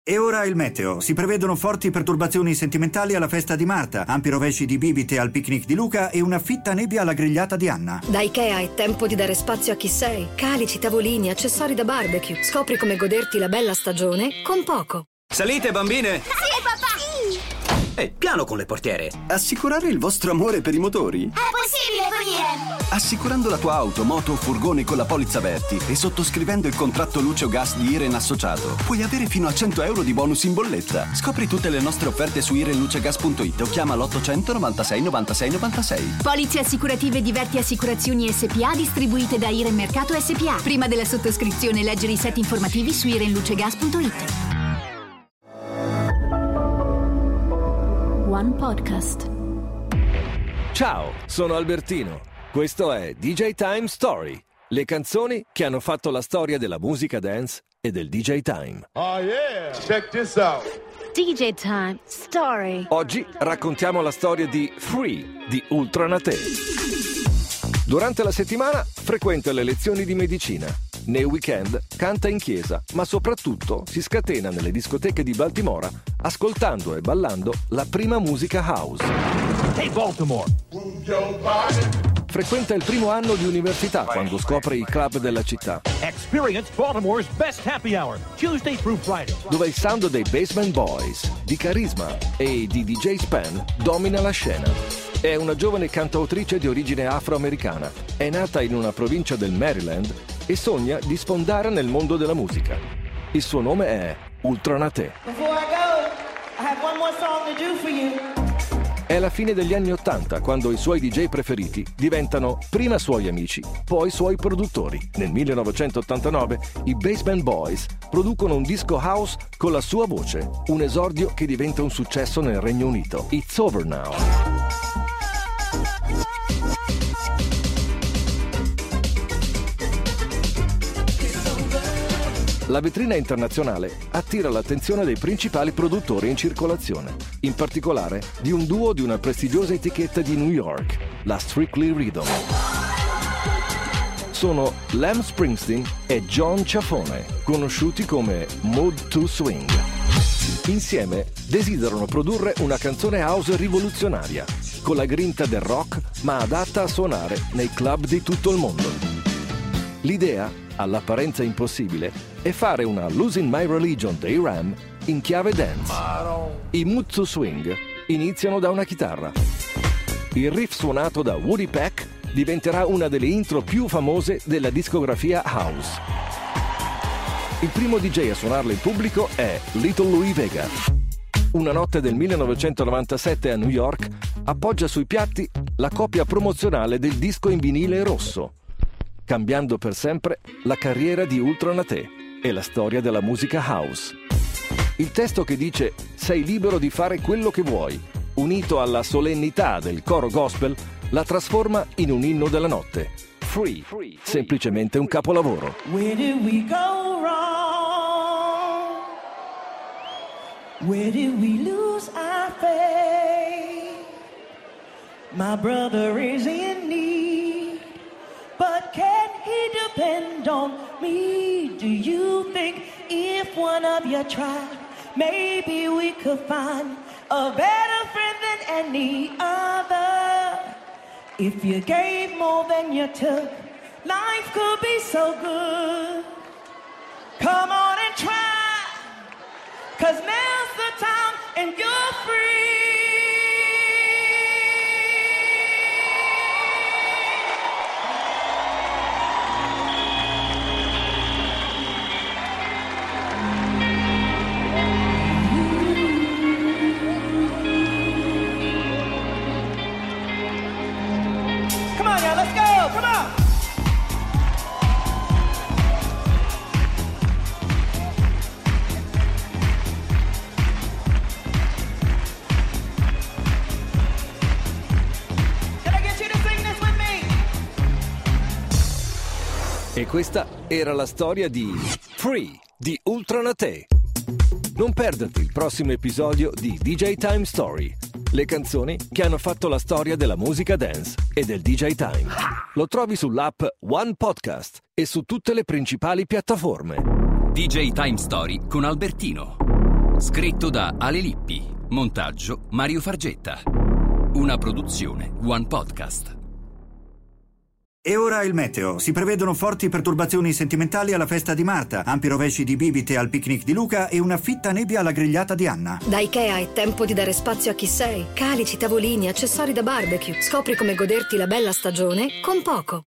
E ora il meteo. Si prevedono forti perturbazioni sentimentali alla festa di Marta, ampi rovesci di bibite al picnic di Luca e una fitta nebbia alla grigliata di Anna. Da Ikea è tempo di dare spazio a chi sei. Calici, tavolini, accessori da barbecue. Scopri come goderti la bella stagione con poco. Salite, bambine! Sì, papà! Piano con le portiere. Assicurare il vostro amore per i motori? È possibile venire! Assicurando la tua auto, moto o furgone con la polizza Verti e sottoscrivendo il contratto luce o gas di Iren Associato, puoi avere fino a 100 euro di bonus in bolletta. Scopri tutte le nostre offerte su irenlucegas.it o chiama l'800 96 96 96. Polizze assicurative di Verti Assicurazioni SPA distribuite da Iren Mercato SPA. Prima della sottoscrizione leggere i set informativi su irenlucegas.it. One Podcast. Ciao, sono Albertino. Questo è DJ Time Story, le canzoni che hanno fatto la storia della musica dance e del DJ Time. Oh yeah, check this out. DJ Time Story. Oggi raccontiamo la storia di Free di Ultranate. Durante la settimana frequenta le lezioni di medicina. Nei weekend canta in chiesa, ma soprattutto si scatena nelle discoteche di Baltimora ascoltando e ballando la prima musica house. Hey Baltimore. Frequenta il primo anno di università quando scopre i club della città. Experience Baltimore's best happy hour, Tuesday through Friday. Dove il sound dei Basement Boys, di Carisma e di DJ Span domina la scena. È una giovane cantautrice di origine afroamericana. È nata in una provincia del Maryland e sogna di sfondare nel mondo della musica. Il suo nome è Ultranate. Before I go, I have one more song to do for you. È la fine degli anni '80 quando i suoi DJ preferiti diventano prima suoi amici, poi suoi produttori. Nel 1989 i Basement Boys producono un disco house con la sua voce, un esordio che diventa un successo nel Regno Unito. It's Over Now. La vetrina internazionale attira l'attenzione dei principali produttori in circolazione, in particolare di un duo di una prestigiosa etichetta di New York, la Strictly Rhythm. Sono Lem Springsteen e John Ciafone, conosciuti come Mood to Swing. Insieme desiderano produrre una canzone house rivoluzionaria, con la grinta del rock ma adatta a suonare nei club di tutto il mondo. L'idea, all'apparenza impossibile, è fare una Losing My Religion dei Ram in chiave dance. I Mood to Swing iniziano da una chitarra. Il riff suonato da Woody Peck diventerà una delle intro più famose della discografia house. Il primo DJ a suonarla in pubblico è Little Louie Vega. Una notte del 1997 a New York appoggia sui piatti la copia promozionale del disco in vinile rosso, cambiando per sempre la carriera di Ultranate e la storia della musica house. Il testo che dice «Sei libero di fare quello che vuoi», unito alla solennità del coro gospel, la trasforma in un inno della notte. Free, semplicemente un capolavoro. Where did we go wrong? Where did we lose our faith? My brother is in need, but can he depend on me? Do you think if one of you tried, maybe we could find a better friend than any other? If you gave more than you took, life could be so good. Come on and try, 'cause now's the time and you're free. Come on, y'all, let's go, come on! Can I get you to sing this with me? E questa era la storia di Free di Ultranate. Non perderti il prossimo episodio di DJ Time Story, le canzoni che hanno fatto la storia della musica dance e del DJ Time. Lo trovi sull'app One Podcast e su tutte le principali piattaforme. DJ Time Story con Albertino. Scritto da Ale Lippi. Montaggio Mario Fargetta. Una produzione One Podcast. E ora il meteo. Si prevedono forti perturbazioni sentimentali alla festa di Marta, ampi rovesci di bibite al picnic di Luca e una fitta nebbia alla grigliata di Anna. Da Ikea è tempo di dare spazio a chi sei. Calici, tavolini, accessori da barbecue. Scopri come goderti la bella stagione con poco.